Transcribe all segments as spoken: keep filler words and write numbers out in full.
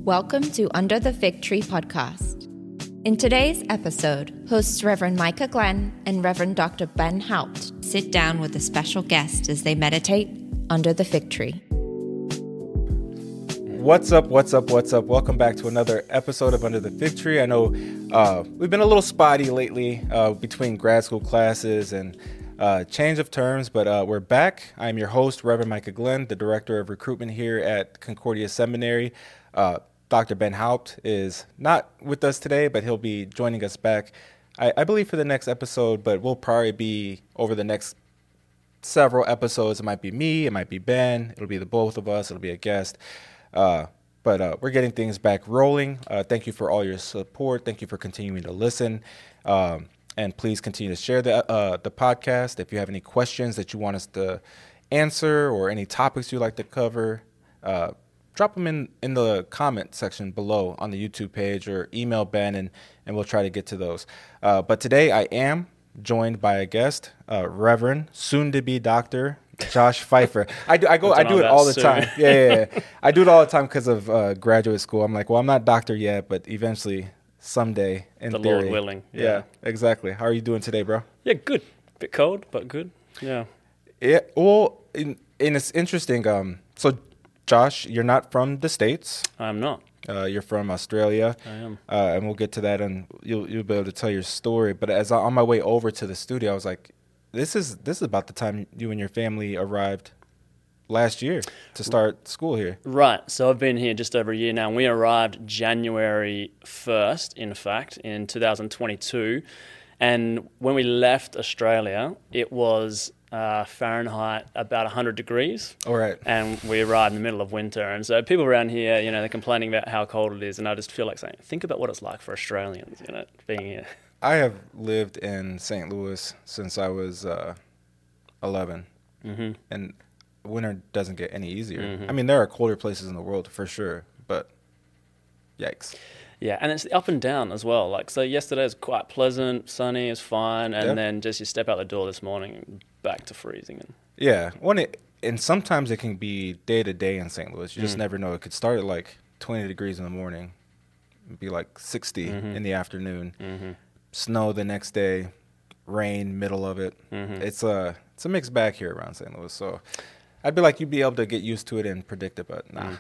Welcome to Under the Fig Tree podcast. In today's episode, hosts Reverend Micah Glenn and Reverend Doctor Ben Haupt sit down with a special guest as they meditate under the fig tree. What's up, what's up, what's up? Welcome back to another episode of Under the Fig Tree. I know uh, we've been a little spotty lately uh, between grad school classes and uh, change of terms, but uh, we're back. I'm your host, Reverend Micah Glenn, the Director of Recruitment here at Concordia Seminary. Uh, Doctor Ben Haupt is not with us today, but he'll be joining us back, I, I believe, for the next episode, but we'll probably be over the next several episodes. It might be me, it might be Ben, it'll be the both of us, it'll be a guest. Uh, but uh, we're getting things back rolling. Uh, thank you for all your support. Thank you for continuing to listen. Um, and please continue to share the, uh, the podcast. If you have any questions that you want us to answer or any topics you'd like to cover, uh, drop them in, in the comment section below on the YouTube page or email Ben, and, and we'll try to get to those. Uh, but today I am joined by a guest, uh, Reverend, soon-to-be Doctor Josh Pfeiffer. I do, I go, I do it all the soon. time. Yeah, yeah, yeah. I do it all the time because of uh, graduate school. I'm like, well, I'm not doctor yet, but eventually, someday, in the theory. Lord willing. Yeah. yeah, exactly. How are you doing today, bro? Yeah, good. Bit cold, but good. Yeah. Yeah. Well, in, and it's interesting. Um, so. Josh, you're not from the States. I'm not. Uh, you're from Australia. I am. Uh, and we'll get to that, and you'll you'll be able to tell your story. But as I, on my way over to the studio, I was like, "This is this is about the time you and your family arrived last year to start school here." Right. So I've been here just over a year now. We arrived January first, in fact, in two thousand twenty-two. And when we left Australia, it was uh, Fahrenheit about one hundred degrees. All right. And we arrived in the middle of winter. And so people around here, you know, they're complaining about how cold it is. And I just feel like saying, think about what it's like for Australians, you know, being here. I have lived in Saint Louis since I was uh, eleven. Mm-hmm. And winter doesn't get any easier. Mm-hmm. I mean, there are colder places in the world for sure, but yikes. Yeah, and it's up and down as well. Like, so yesterday was quite pleasant, sunny, it's fine, and yep. then just you step out the door this morning, back to freezing. And yeah, when it and sometimes it can be day to day in Saint Louis. You just mm. never know. It could start at like twenty degrees in the morning, and be like sixty mm-hmm. in the afternoon. Mm-hmm. Snow the next day, rain middle of it. Mm-hmm. It's a it's a mixed bag here around Saint Louis. So I'd be like you'd be able to get used to it and predict it, but nah. Mm.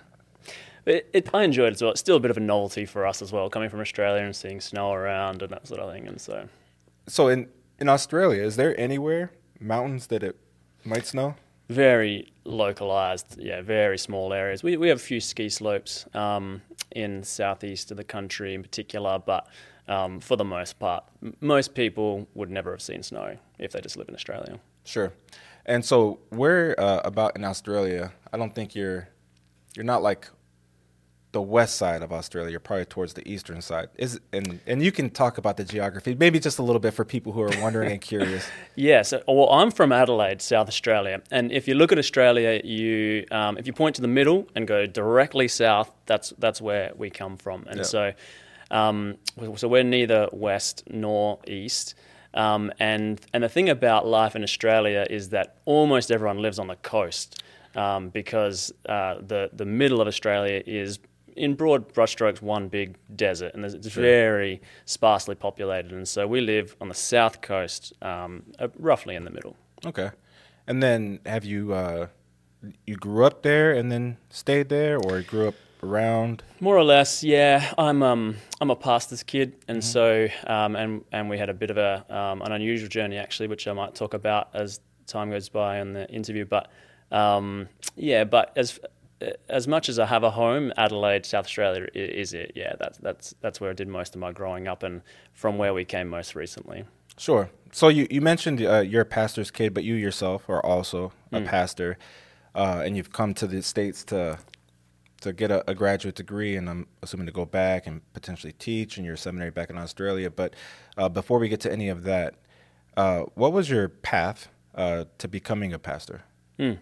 It, it, I enjoyed it as well. It's still a bit of a novelty for us as well, coming from Australia and seeing snow around and that sort of thing. And so, so in, in Australia, is there anywhere mountains that it might snow? Very localized, yeah, very small areas. We we have a few ski slopes um, in southeast of the country in particular, but um, for the most part, m- most people would never have seen snow if they just live in Australia. Sure. And so, where uh, about in Australia? I don't think you're you're not like the west side of Australia. You're probably towards the eastern side. Is and and you can talk about the geography, maybe just a little bit for people who are wondering and curious. Yeah, so well, I'm from Adelaide, South Australia, and if you look at Australia, you um, if you point to the middle and go directly south, that's that's where we come from, and yeah. so um, so we're neither west nor east. Um, and and the thing about life in Australia is that almost everyone lives on the coast um, because uh, the the middle of Australia is, in broad brushstrokes, one big desert, and it's very sparsely populated. And so we live on the south coast, um, uh, roughly in the middle. Okay. And then have you, uh, you grew up there and then stayed there, or grew up around? More or less, yeah. I'm um I'm a pastor's kid, and mm-hmm. so um and and we had a bit of a um, an unusual journey actually, which I might talk about as time goes by in the interview. But um yeah, but as As much as I have a home, Adelaide, South Australia is it. Yeah, that's that's that's where I did most of my growing up, and from where we came most recently. Sure. So you, you mentioned uh, you're a pastor's kid, but you yourself are also a mm. pastor, uh, and you've come to the States to to get a, a graduate degree, and I'm assuming to go back and potentially teach in your seminary back in Australia. But uh, before we get to any of that, uh, what was your path uh, to becoming a pastor? Mm.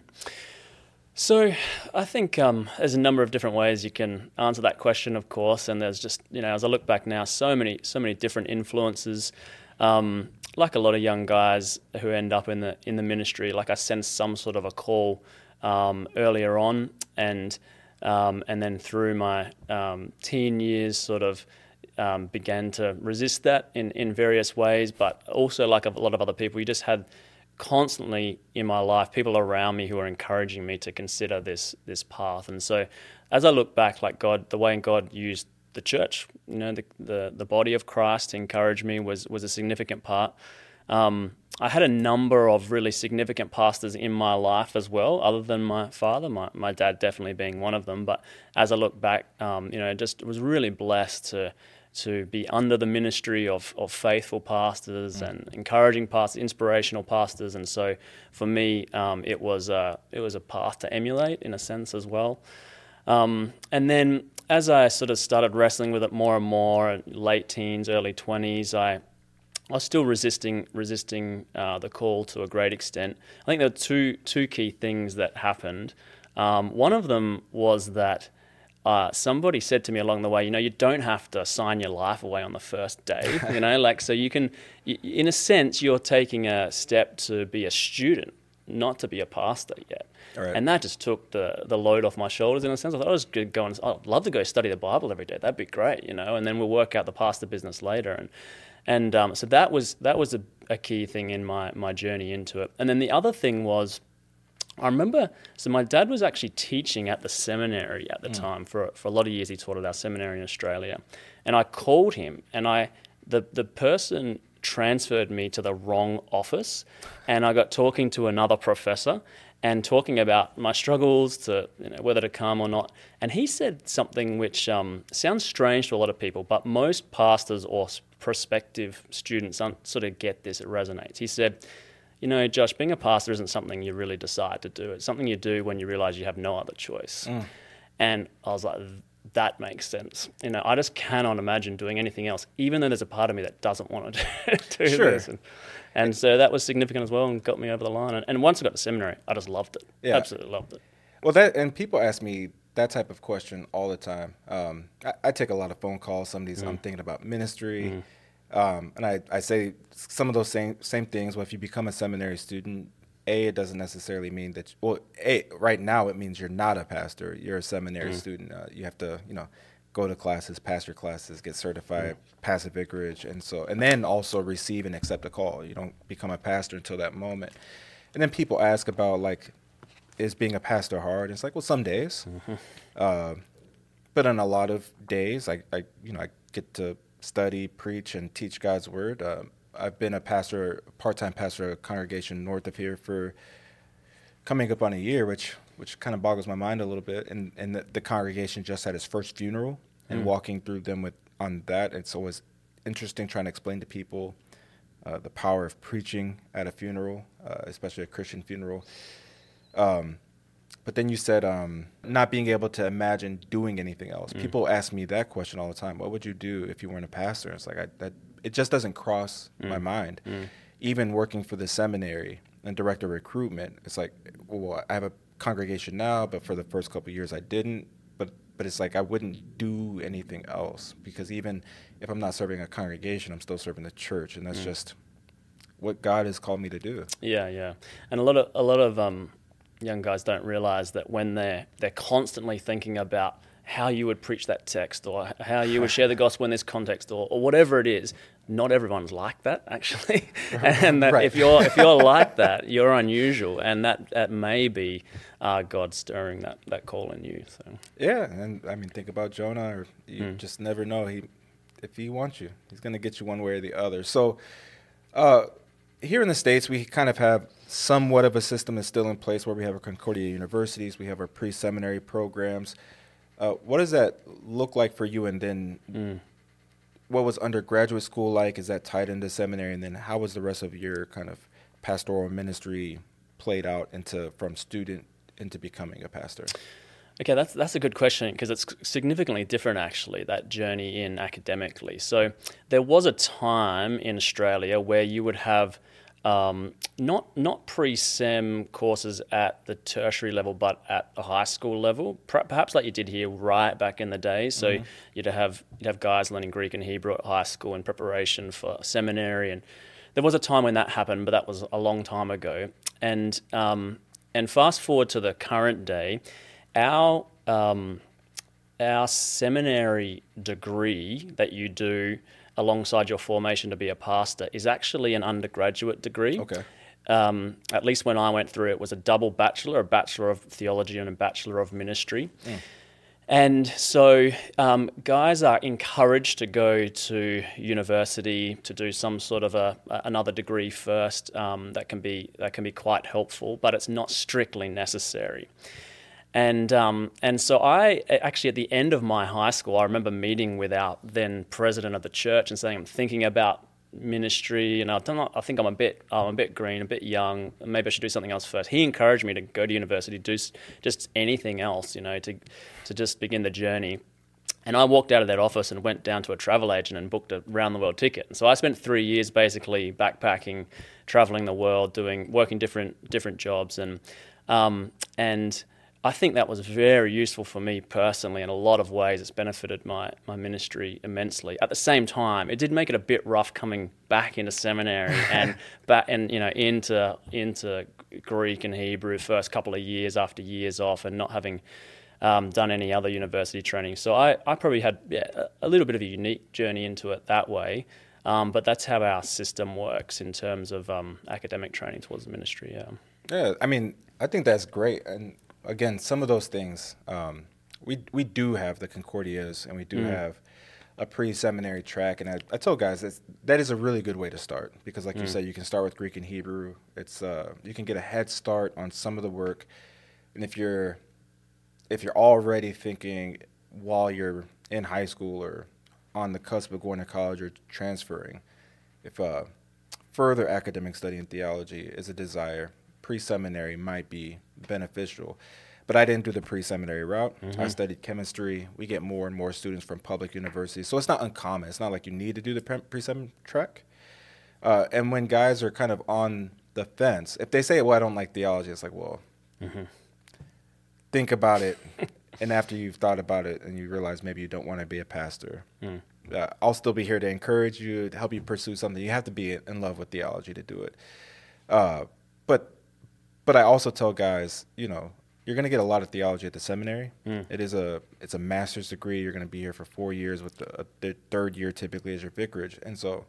So I think um, there's a number of different ways you can answer that question, of course, and there's just, you know, as I look back now, so many so many different influences. Um, like a lot of young guys who end up in the in the ministry, like I sensed some sort of a call um, earlier on, and Um, and then through my um, teen years, sort of um, began to resist that in, in various ways. But also, like a lot of other people, you just had constantly in my life people around me who were encouraging me to consider this this path. And so as I look back, like God, the way God used the church, you know, the the, the body of Christ to encourage me was was a significant part. Um, I had a number of really significant pastors in my life as well, other than my father, my, my dad definitely being one of them. But as I look back, um, you know, just was really blessed to to be under the ministry of, of faithful pastors mm. and encouraging pastors, inspirational pastors. And so for me, um, it was a, it was a path to emulate in a sense as well. Um, and then as I sort of started wrestling with it more and more, late teens, early twenties, I I was still resisting resisting uh, the call to a great extent. I think there were two two key things that happened. Um, one of them was that uh, somebody said to me along the way, you know, you don't have to sign your life away on the first day, you know, like, so you can, in a sense, you're taking a step to be a student, not to be a pastor yet. Right. And that just took the the load off my shoulders in a sense. I thought I was going, I'd love to go study the Bible every day. That'd be great, you know, and then we'll work out the pastor business later. And And um, so that was that was a, a key thing in my, my journey into it. And then the other thing was, I remember, so my dad was actually teaching at the seminary at the mm. time. For for a lot of years, he taught at our seminary in Australia. And I called him, and I the the person transferred me to the wrong office, and I got talking to another professor and talking about my struggles to, you know, whether to come or not. And he said something which um, sounds strange to a lot of people, but most pastors or prospective students don't sort of get this. It resonates. He said, you know, Josh, being a pastor isn't something you really decide to do. It's something you do when you realize you have no other choice. Mm. And I was like, that makes sense. You know, I just cannot imagine doing anything else, even though there's a part of me that doesn't want to do sure. this. And, and so that was significant as well and got me over the line. And, and once I got to seminary, I just loved it. Yeah. Absolutely loved it. Well, that, and people ask me that type of question all the time. Um, I, I take a lot of phone calls. Some of these, mm. I'm thinking about ministry. Mm. Um, and I, I say some of those same same things. Well, if you become a seminary student, A, it doesn't necessarily mean that, you, well, A, right now it means you're not a pastor. You're a seminary mm. student. Uh, you have to, you know, go to classes, pastor classes, get certified, mm. pass a vicarage, and so, and then also receive and accept a call. You don't become a pastor until that moment. And then people ask about, like, is being a pastor hard? And it's like, well, some days, mm-hmm. uh, but on a lot of days, I, I, you know, I get to study, preach, and teach God's word. Uh, I've been a pastor, part-time pastor at a congregation north of here for coming up on a year, which which kind of boggles my mind a little bit. And and the, the congregation just had its first funeral, and mm. walking through them with on that, it's always interesting trying to explain to people uh, the power of preaching at a funeral, uh, especially a Christian funeral. Um, but then you said um, not being able to imagine doing anything else. Mm. People ask me that question all the time. What would you do if you weren't a pastor? It's like I, that. It just doesn't cross mm. my mind. Mm. Even working for the seminary and director of recruitment, it's like, well, I have a congregation now, but for the first couple of years I didn't. But but it's like I wouldn't do anything else, because even if I'm not serving a congregation, I'm still serving the church, and that's mm. just what God has called me to do. Yeah, yeah. And a lot of a lot of um, young guys don't realize that when they're they're constantly thinking about how you would preach that text, or how you would share the gospel in this context, or, or whatever it is. Not everyone's like that, actually, and that right. if you're if you're like that, you're unusual, and that, that may be uh, God stirring that, that call in you. So yeah, and I mean, think about Jonah. Or you mm. just never know. He, if he wants you, he's going to get you one way or the other. So uh, here in the States, we kind of have somewhat of a system that's still in place, where we have our Concordia universities, we have our pre-seminary programs. Uh, what does that look like for you? And then mm. what was undergraduate school like? Is that tied into seminary? And then how was the rest of your kind of pastoral ministry played out into from student into becoming a pastor? Okay, that's that's a good question, because it's significantly different, actually, that journey in academically. So there was a time in Australia where you would have Um, not not pre-sem courses at the tertiary level, but at a high school level, perhaps like you did here right back in the day. So mm-hmm. you'd have you'd have guys learning Greek and Hebrew at high school in preparation for seminary, and there was a time when that happened, but that was a long time ago. And um, and fast forward to the current day, our um, our seminary degree that you do alongside your formation to be a pastor is actually an undergraduate degree. Okay. Um, at least when I went through it, was a double bachelor, a bachelor of theology and a bachelor of ministry. Mm. And so um, guys are encouraged to go to university to do some sort of a, another degree first. Um, that can be that can be quite helpful, but it's not strictly necessary. And um, and so I actually at the end of my high school, I remember meeting with our then president of the church and saying, I'm thinking about ministry, and I don't know, I think I'm a bit I'm a bit green, a bit young. Maybe I should do something else first. He encouraged me to go to university, do just anything else, you know, to to just begin the journey. And I walked out of that office and went down to a travel agent and booked a round the world ticket. And so I spent three years basically backpacking, traveling the world, doing working different different jobs, and um, and. I think that was very useful for me personally in a lot of ways. It's benefited my, my ministry immensely. At the same time, it did make it a bit rough coming back into seminary and back and you know into into Greek and Hebrew first couple of years after years off and not having um, done any other university training. So I, I probably had yeah, a little bit of a unique journey into it that way. Um, but that's how our system works in terms of um, academic training towards the ministry. Yeah. Yeah. I mean, I think that's great. And again, some of those things, um, we we do have the Concordias, and we do mm. have a pre-seminary track. And I, I told guys that that is a really good way to start because, like mm. you said, you can start with Greek and Hebrew. It's uh, you can get a head start on some of the work, and if you're if you're already thinking while you're in high school or on the cusp of going to college or transferring, if uh, further academic study in theology is a desire, pre-seminary might be beneficial. But I didn't do the pre-seminary route. Mm-hmm. I studied chemistry. We get more and more students from public universities. So it's not uncommon. It's not like you need to do the pre-sem track. Uh, and when guys are kind of on the fence, if they say, well, I don't like theology, it's like, well, mm-hmm. think about it. And after you've thought about it and you realize maybe you don't want to be a pastor, mm. uh, I'll still be here to encourage you, to help you pursue something. You have to be in love with theology to do it. Uh, but But I also tell guys, you know, you're going to get a lot of theology at the seminary. Mm. It is a it's a master's degree. You're going to be here for four years with the, the third year typically as your vicarage. And so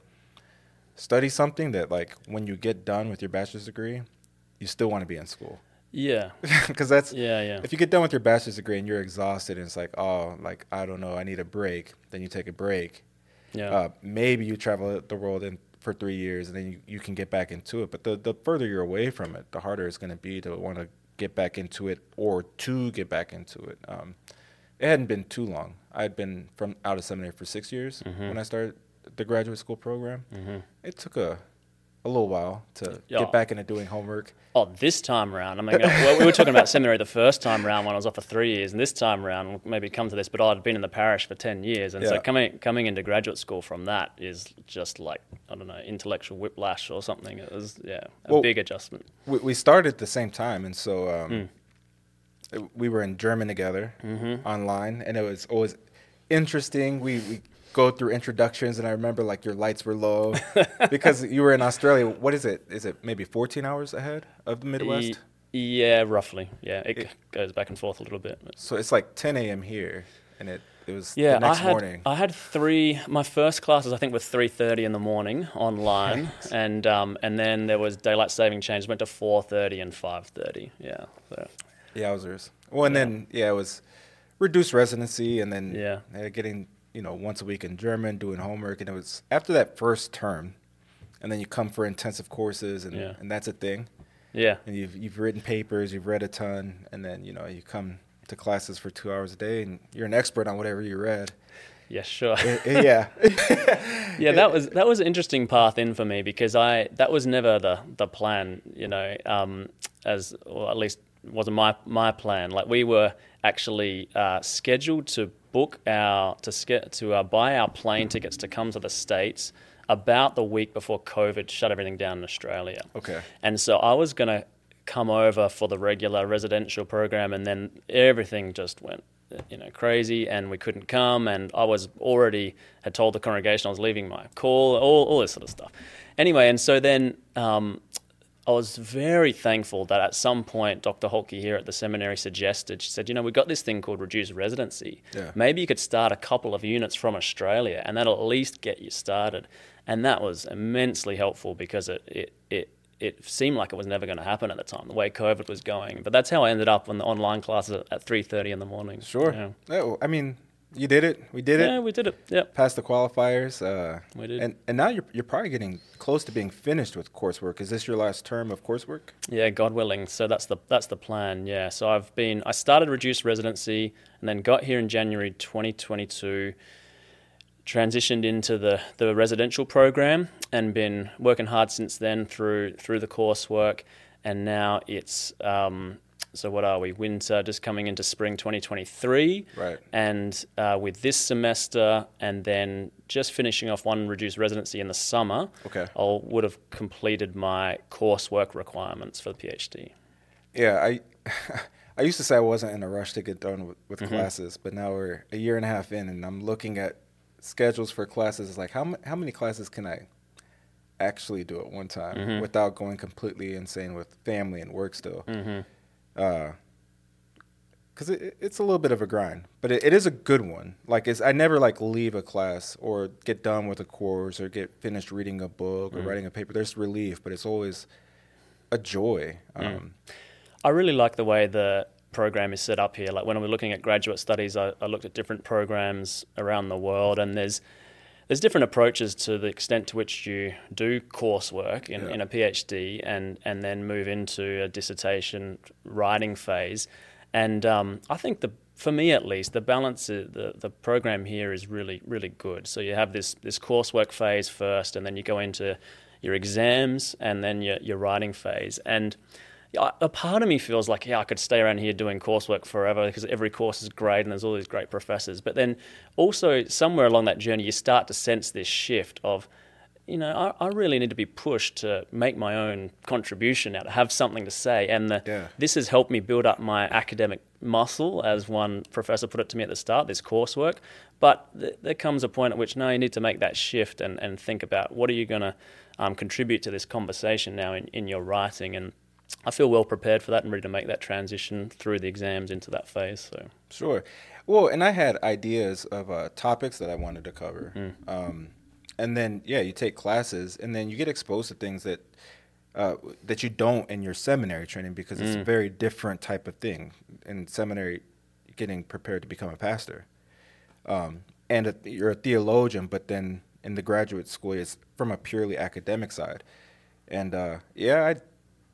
study something that, like, when you get done with your bachelor's degree, you still want to be in school. Yeah. Because that's, yeah, yeah. if you get done with your bachelor's degree and you're exhausted and it's like, oh, like, I don't know, I need a break, then you take a break. Yeah. Uh, maybe you travel the world in for three years and then you, you can get back into it. But the, the further you're away from it, the harder it's going to be to want to get back into it or to get back into it. Um, it hadn't been too long. I had been from out of seminary for six years mm-hmm. when I started the graduate school program. Mm-hmm. It took a a little while to yeah. get back into doing homework. Oh, this time around, I mean, well, we were talking about seminary the first time around when I was off for three years, and this time around, we'll maybe come to this, but I'd been in the parish for ten years, and yeah. so coming coming into graduate school from that is just like, I don't know, intellectual whiplash or something. It was, yeah, a well, big adjustment. We, we started at the same time, and so um, mm. it, we were in German together mm-hmm. online, and it was always interesting. We we go through introductions, and I remember like your lights were low because you were in Australia. What is it? Is it maybe fourteen hours ahead of the Midwest? Yeah, roughly. Yeah, it, it goes back and forth a little bit. So it's like ten a.m. here, and it, it was yeah, the next I had, morning. I had three, my first classes I think were three thirty in the morning online, and um, and then there was daylight saving change, went to four thirty and five thirty. Yeah. So. Yowzers. Well, and yeah. then, yeah, it was reduced residency, and then yeah. uh, getting... you know, once a week in German, doing homework. And it was after that first term, and then you come for intensive courses, and, yeah. and that's a thing. Yeah. And you've you've written papers, you've read a ton, and then, you know, you come to classes for two hours a day, and you're an expert on whatever you read. Yeah, sure. it, it, yeah. yeah, that was that was an interesting path in for me because I that was never the, the plan, you know, um, as or at least wasn't my my plan. Like we were actually uh, scheduled to book our to ske- to uh, buy our plane tickets to come to the States about the week before COVID shut everything down in Australia. Okay. And so I was going to come over for the regular residential program, and then everything just went, you know, crazy, and we couldn't come. And I was already had told the congregation I was leaving my call, all all this sort of stuff. Anyway, and so then. Um, I was very thankful that at some point Doctor Holke here at the seminary suggested, she said, you know, we've got this thing called reduced residency. Yeah. Maybe you could start a couple of units from Australia and that'll at least get you started. And that was immensely helpful because it it it, it seemed like it was never going to happen at the time, the way COVID was going. But that's how I ended up on the online classes at three thirty in the morning. Sure. Yeah. Oh, I mean, you did it. We did it. Yeah, we did it. Yep. Passed the qualifiers. Uh, we did. And and now you're you're probably getting close to being finished with coursework. Is this your last term of coursework? Yeah, God willing. So that's the that's the plan. Yeah. So I've been I started reduced residency and then got here in January twenty twenty-two. Transitioned into the, the residential program and been working hard since then through through the coursework, and now it's um, so what are we winter just coming into spring twenty twenty-three, right? And uh, with this semester and then just finishing off one reduced residency in the summer, okay, I would have completed my coursework requirements for the PhD. Yeah, I I used to say I wasn't in a rush to get done with, with Mm-hmm. classes, but now we're a year and a half in, and I'm looking at schedules for classes. It's like how m- how many classes can I actually do at one time Mm-hmm. without going completely insane with family and work still? Mm-hmm. Uh, because it, it's a little bit of a grind, but it, it is a good one. Like it's, I never like leave a class or get done with a course or get finished reading a book or Mm. writing a paper. There's relief, but it's always a joy. Um, Mm. I really like the way the program is set up here. Like when we're looking at graduate studies, I, I looked at different programs around the world, and there's there's different approaches to the extent to which you do coursework in, Yeah. in a PhD and and then move into a dissertation writing phase. And um, I think the for me at least, the balance, is, the the program here is really really good. So you have this this coursework phase first, and then you go into your exams, and then your your writing phase. And a part of me feels like, yeah, I could stay around here doing coursework forever because every course is great and there's all these great professors. But then also somewhere along that journey, you start to sense this shift of, you know, I, I really need to be pushed to make my own contribution now, to have something to say. And the, Yeah. this has helped me build up my academic muscle, as one professor put it to me at the start, this coursework. But th- there comes a point at which, no, you need to make that shift and, and think about what are you going to um, contribute to this conversation now in, in your writing. And I feel well prepared for that and ready to make that transition through the exams into that phase. So Sure. Well, and I had ideas of uh, topics that I wanted to cover. Mm. Um, and then, yeah, you take classes, and then you get exposed to things that uh, that you don't in your seminary training because it's a Mm. very different type of thing. In seminary, getting prepared to become a pastor. Um, and a, you're a theologian, but then in the graduate school, it's from a purely academic side. And, uh, yeah, I...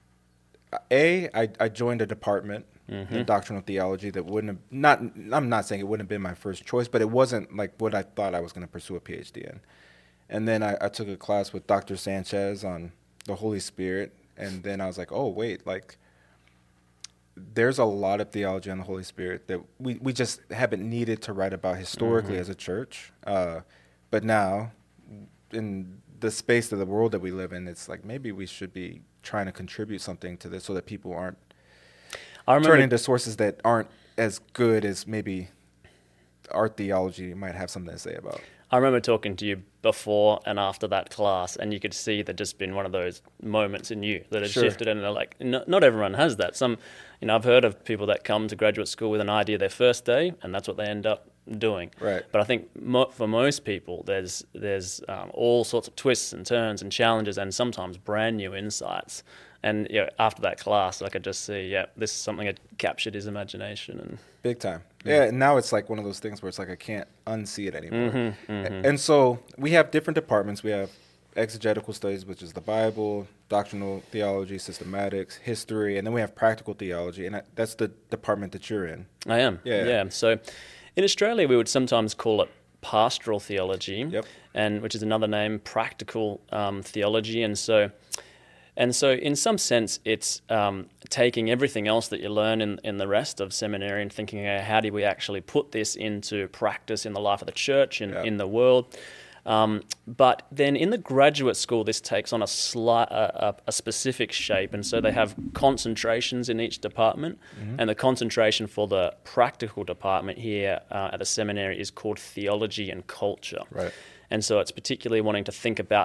A, I, I joined a department Mm-hmm. in doctrinal theology that wouldn't have, not, I'm not saying it wouldn't have been my first choice, but it wasn't like what I thought I was going to pursue a PhD in. And then I, I took a class with Doctor Sanchez on the Holy Spirit. And then I was like, oh, wait, like there's a lot of theology on the Holy Spirit that we, we just haven't needed to write about historically Mm-hmm. as a church. Uh, but now in the space of the world that we live in, it's like maybe we should be trying to contribute something to this so that people aren't I remember turning to sources that aren't as good as maybe our theology might have something to say about. I remember talking to you before and after that class, and you could see that just been one of those moments in you that had Sure. shifted. And they're like, no, not everyone has that. Some, you know, I've heard of people that come to graduate school with an idea their first day, and that's what they end up doing. Right. But I think mo- for most people, there's there's um, all sorts of twists and turns and challenges, and sometimes brand new insights. And you know, after that class, I could just see, yeah, this is something that captured his imagination. And Big time. Yeah, and now it's like one of those things where it's like I can't unsee it anymore. Mm-hmm, mm-hmm. A- And so we have different departments. We have exegetical studies, which is the Bible, doctrinal theology, systematics, history, and then we have practical theology, and that- that's the department that you're in. I am. Yeah. Yeah. So in Australia, we would sometimes call it pastoral theology, Yep. and which is another name, practical um, theology. And so, and so in some sense, it's um, taking everything else that you learn in, in the rest of seminary and thinking, uh, how do we actually put this into practice in the life of the church, in, Yeah. in the world? Um, but then in the graduate school, this takes on a, sli- a, a, a specific shape. And so they have concentrations in each department. Mm-hmm. And the concentration for the practical department here uh, at the seminary is called theology and culture. Right. And so it's particularly wanting to think about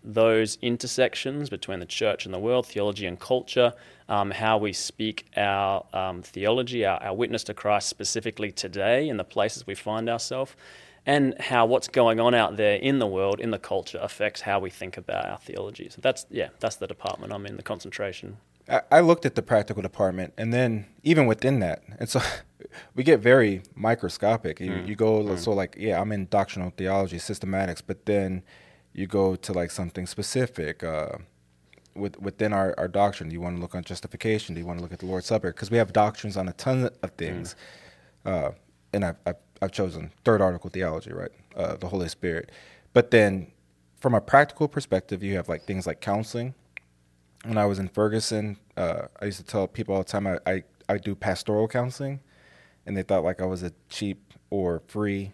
those intersections between the church and the world, theology and culture, um, how we speak our um, theology, our, our witness to Christ specifically today in the places we find ourselves, and how what's going on out there in the world, in the culture, affects how we think about our theology. So that's, yeah, that's the department I'm in, the concentration. I looked at the practical department, and then even within that, and so we get very microscopic. You, mm. you go, mm. so like, yeah, I'm in doctrinal theology, systematics, but then you go to like something specific uh, with, within our, our doctrine. Do you want to look on justification? Do you want to look at the Lord's Supper? Because we have doctrines on a ton of things, mm. uh, and I've, I've, I've chosen third article theology, right, uh, the Holy Spirit. But then from a practical perspective, you have like things like counseling. When I was in Ferguson, uh, I used to tell people all the time I, I, I do pastoral counseling, and they thought like I was a cheap or free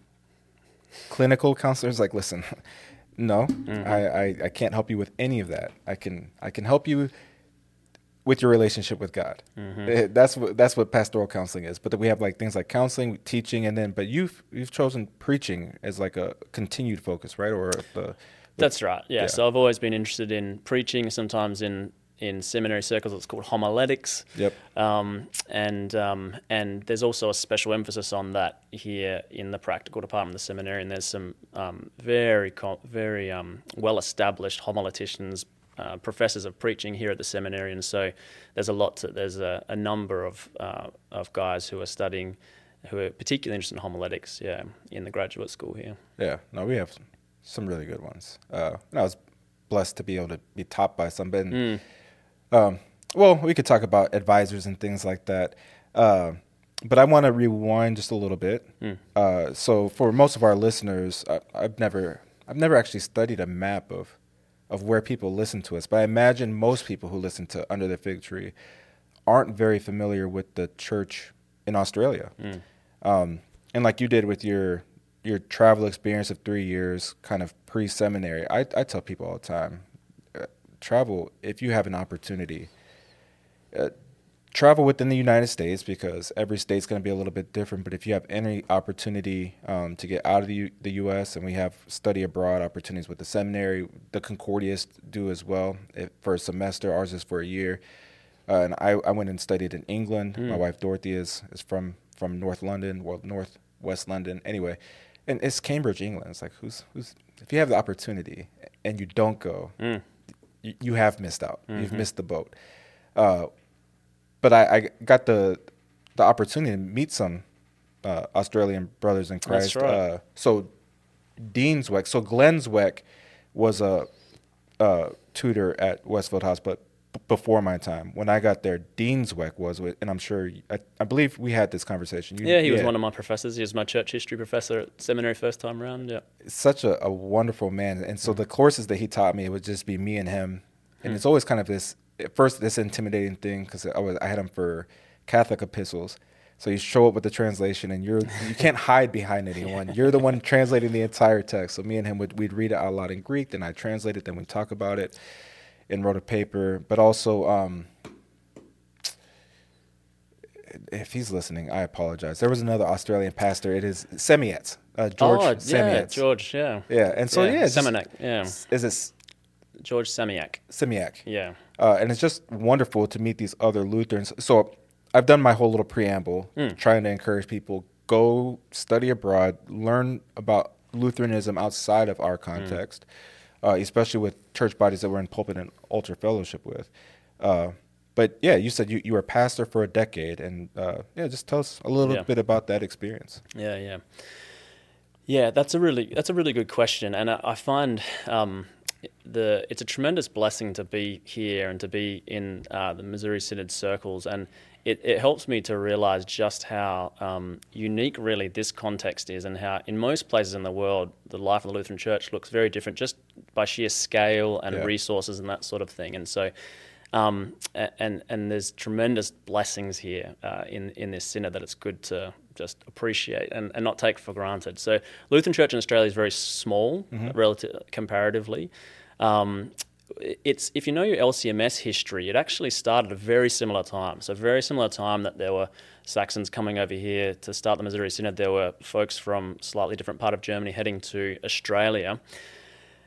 clinical counselor. It's like, listen, no, mm-hmm. I, I, I can't help you with any of that. I can I can help you with your relationship with God. Mm-hmm. That's what that's what pastoral counseling is. But then we have like things like counseling, teaching, and then but you've you've chosen preaching as like a continued focus, right? Or the That's right. Yeah. yeah. So I've always been interested in preaching. Sometimes in, in seminary circles, it's called homiletics. Yep. Um, and um, and there's also a special emphasis on that here in the practical department of the seminary. And there's some um, very very um, well established homileticians, uh, professors of preaching here at the seminary. And so there's a lot. To, there's a, a number of uh, of guys who are studying, who are particularly interested in homiletics. Yeah, in the graduate school here. Yeah. No, we have some. Some really good ones. Uh, and I was blessed to be able to be taught by some. But, mm. um, well, we could talk about advisors and things like that. Uh, but I want to rewind just a little bit. Mm. Uh, so for most of our listeners, I, I've never, I've never actually studied a map of, of where people listen to us. But I imagine most people who listen to Under the Fig Tree aren't very familiar with the church in Australia. Mm. Um, and like you did with your. your travel experience of three years, kind of pre-seminary, I, I tell people all the time, uh, travel, if you have an opportunity, uh, travel within the United States, because every state's going to be a little bit different. But if you have any opportunity um, to get out of the, U- the U S, and we have study abroad opportunities with the seminary, the Concordias do as well if, for a semester. Ours is for a year. Uh, and I, I went and studied in England. Mm. My wife Dorothy is, is from, from North London, well, North West London. Anyway, and it's Cambridge, England. It's like, who's who's? If you have the opportunity and you don't go, mm. you, you have missed out. Mm-hmm. You've missed the boat. Uh, but I, I got the the opportunity to meet some uh, Australian brothers in Christ. That's right. Uh, so Dean Zweck, so Glenn Zweck was a, a tutor at Westfield House, but before my time. When I got there, Dean Zweck was, and I'm sure, I, I believe we had this conversation. You, yeah, he yeah. was one of my professors. He was my church history professor at seminary first time around, yeah. Such a, a wonderful man. And so mm. the courses that he taught me, it would just be me and him. And mm. it's always kind of this, at first, this intimidating thing, because I, was I had him for Catholic epistles. So you show up with the translation, and you're you can't hide behind anyone. You're the one translating the entire text. So me and him, would we'd read it out loud in Greek, then I translate it, then we talk about it. And wrote a paper, but also, um, if he's listening, I apologize. There was another Australian pastor. It is Semietz, uh, George oh, Semietz. Yeah, George, yeah. Yeah, and so, yeah. yeah Semiak, yeah. Is this? George Semiak. Semiak. Yeah. Uh, and it's just wonderful to meet these other Lutherans. So I've done my whole little preamble, mm. trying to encourage people, go study abroad, learn about Lutheranism outside of our context. Mm. Uh, especially with church bodies that we're in pulpit and altar fellowship with. Uh, but yeah, you said you, you were a pastor for a decade, and uh, yeah, just tell us a little yeah. bit about that experience. Yeah, yeah, yeah. That's a really that's a really good question, and I, I find um, the it's a tremendous blessing to be here and to be in uh, the Missouri Synod circles, and it, it helps me to realize just how um, unique really this context is, and how in most places in the world the life of the Lutheran Church looks very different just by sheer scale and yeah. resources and that sort of thing. And so um, and and there's tremendous blessings here uh, in, in this synod that it's good to just appreciate and, and not take for granted. So Lutheran Church in Australia is very small, mm-hmm. relative comparatively. Um, It's if you know your L C M S history, it actually started at a very similar time. So very similar time that there were Saxons coming over here to start the Missouri Synod. There were folks from slightly different part of Germany heading to Australia.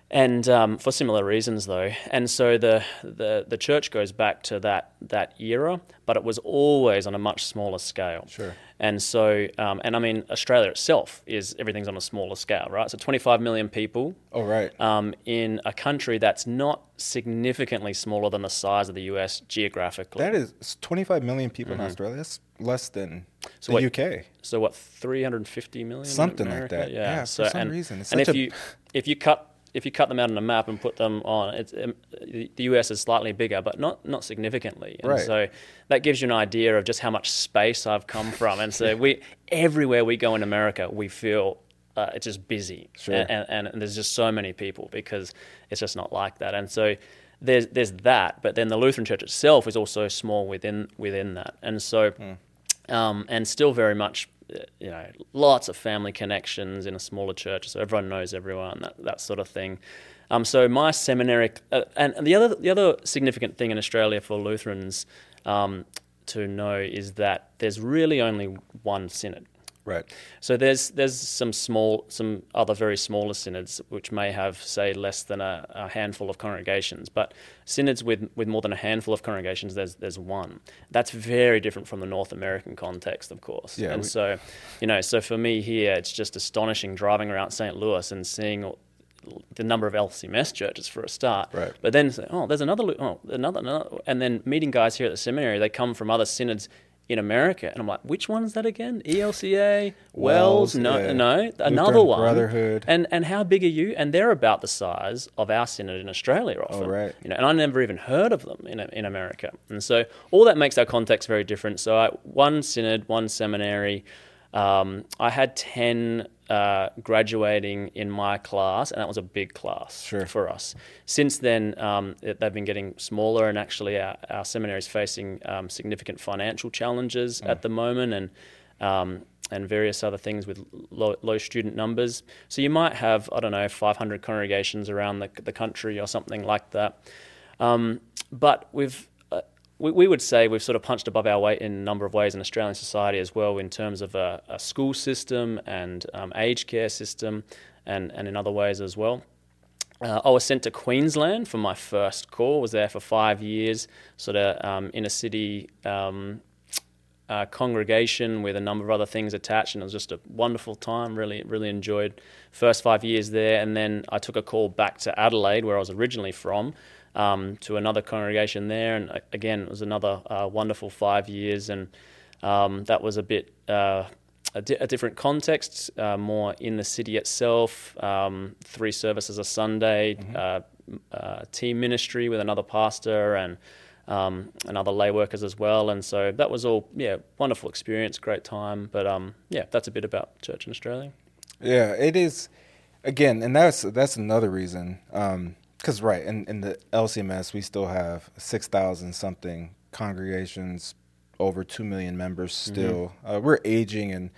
and um, for similar reasons though. And so the, the the church goes back to that that era, but it was always on a much smaller scale. Sure. And so, um, and I mean, Australia itself is, everything's on a smaller scale, right? So twenty-five million people. Oh, right. Um, in a country that's not significantly smaller than the size of the U S geographically. That is twenty-five million people mm-hmm. in Australia. That's less than so the what, U K. So what, three hundred fifty million? Something in America? like that. Yeah. yeah so, for some and, reason. It's and such if a... you if you cut if you cut them out on a map and put them on, it's, um, the U S is slightly bigger, but not not significantly. And right. so that gives you an idea of just how much space I've come from. And so we everywhere we go in America, we feel uh, it's just busy, sure. and, and, and there's just so many people because it's just not like that. And so there's there's that, but then the Lutheran Church itself is also small within within that, and so mm. um, and still very much. You know, lots of family connections in a smaller church, so everyone knows everyone, that that sort of thing. Um, so my seminary, uh, and, and the other the other significant thing in Australia for Lutherans um, to know is that there's really only one synod. Right. So there's there's some small, some other very smaller synods which may have, say, less than a, a handful of congregations. But synods with, with more than a handful of congregations, there's there's one. That's very different from the North American context, of course. Yeah, and we... so, you know, so for me here, it's just astonishing driving around Saint Louis and seeing the number of L C M S churches for a start. Right. But then say, oh, there's another, oh, another, another, and then meeting guys here at the seminary, they come from other synods in America, and I'm like, which one's that again? E L C A, Wells, Wells no, yeah. no, another Lutheran one. Brotherhood. And and how big are you? And they're about the size of our synod in Australia often. Oh, right. You know, and I never even heard of them in in America. And so all that makes our context very different. So I, one synod, one seminary. Um, I had ten uh, graduating in my class, and that was a big class sure. for us. Since then, um, it, they've been getting smaller, and actually our, our seminary is facing um, significant financial challenges mm. at the moment, and um, and various other things with low, low student numbers. So you might have, I don't know, five hundred congregations around the, the country or something like that. Um, but we've We, we would say we've sort of punched above our weight in a number of ways in Australian society as well, in terms of a, a school system and um, aged care system, and, and in other ways as well. Uh, I was sent to Queensland for my first call. Was there for five years, sort of um, inner city um, uh, congregation with a number of other things attached, and it was just a wonderful time. Really, really enjoyed first five years there, and then I took a call back to Adelaide, where I was originally from. Um, to another congregation there, and uh, again it was another uh, wonderful five years, and um, that was a bit uh, a, di- a different context, uh, more in the city itself. Um, three services a Sunday, mm-hmm. uh, uh, team ministry with another pastor and um, and other lay workers as well, and so that was all yeah wonderful experience, great time. But um, yeah, that's a bit about church in Australia. Yeah, it is. Again, and that's that's another reason. Um, Because, right, in, in the L C M S, we still have six thousand something congregations, over two million members still. Mm-hmm. Uh, we're aging, and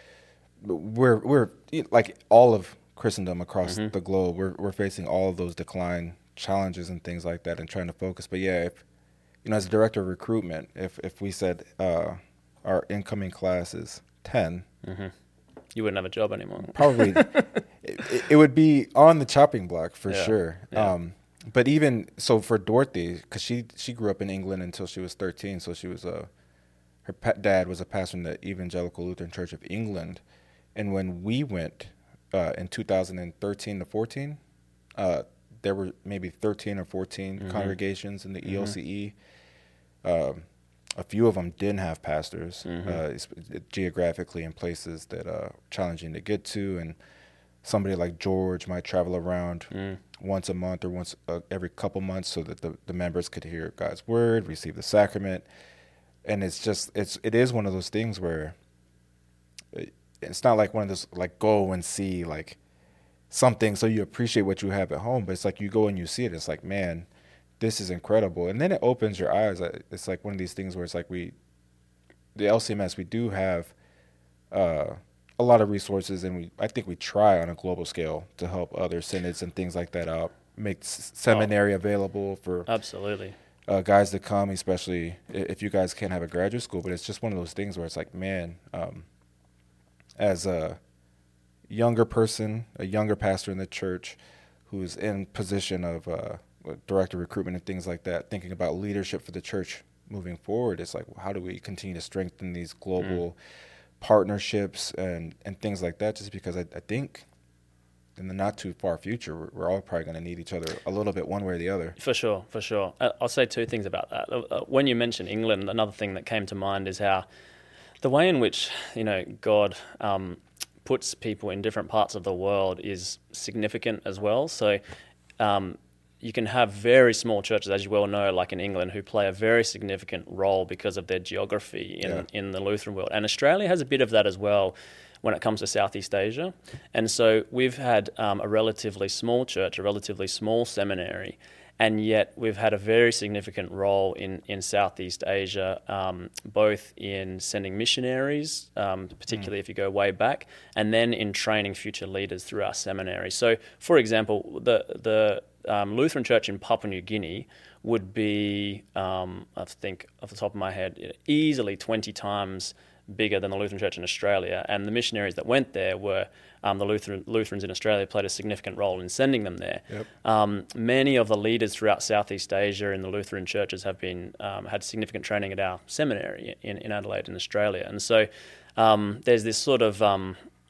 we're, we're like all of Christendom across mm-hmm. the globe, we're we're facing all of those decline challenges and things like that and trying to focus. But, yeah, if you know, as a director of recruitment, if, if we said uh, our incoming class is ten, mm-hmm. you wouldn't have a job anymore. Probably. it, it would be on the chopping block for yeah. sure. Yeah. Um, but even so for Dorothy, because she, she grew up in England until she was thirteen. So she was a, her pa- dad was a pastor in the Evangelical Lutheran Church of England. And when we went uh, in two thousand thirteen to fourteen, uh, there were maybe thirteen or fourteen mm-hmm. congregations in the mm-hmm. E L C E. Um, A few of them didn't have pastors, mm-hmm. uh, geographically in places that are challenging to get to, and somebody like George might travel around mm. once a month or once uh, every couple months so that the, the members could hear God's word, receive the sacrament, and it's just it's it is one of those things where it, it's not like one of those like go and see like something so you appreciate what you have at home, but it's like you go and you see it, it's like, man, this is incredible. And then it opens your eyes. It's like one of these things where it's like we, the L C M S, we do have uh, a lot of resources, and we I think we try on a global scale to help other synods and things like that out, make s- seminary oh, available for absolutely uh, guys to come, especially if you guys can't have a graduate school. But it's just one of those things where it's like, man, um, as a younger person, a younger pastor in the church, who's in position of uh, director of recruitment and things like that, thinking about leadership for the church moving forward. It's like, how do we continue to strengthen these global mm. partnerships and, and things like that? Just because I, I think in the not too far future, we're, we're all probably going to need each other a little bit one way or the other. For sure, for sure. I'll say two things about that. When you mentioned England, another thing that came to mind is how the way in which, you know, God um, puts people in different parts of the world is significant as well. So um, you can have very small churches, as you well know, like in England, who play a very significant role because of their geography in, yeah. in the Lutheran world. And Australia has a bit of that as well when it comes to Southeast Asia. And so we've had um, a relatively small church, a relatively small seminary, and yet we've had a very significant role in, in Southeast Asia, um, both in sending missionaries, um, particularly mm. if you go way back, and then in training future leaders through our seminary. So, for example, the the um, Lutheran Church in Papua New Guinea would be, um, I think, off the top of my head, easily twenty times bigger than the Lutheran Church in Australia, and the missionaries that went there were um, the Lutheran, Lutherans in Australia played a significant role in sending them there. Yep. Um, many of the leaders throughout Southeast Asia in the Lutheran churches have been um, had significant training at our seminary in, in Adelaide in Australia, and so um, there's this sort of um,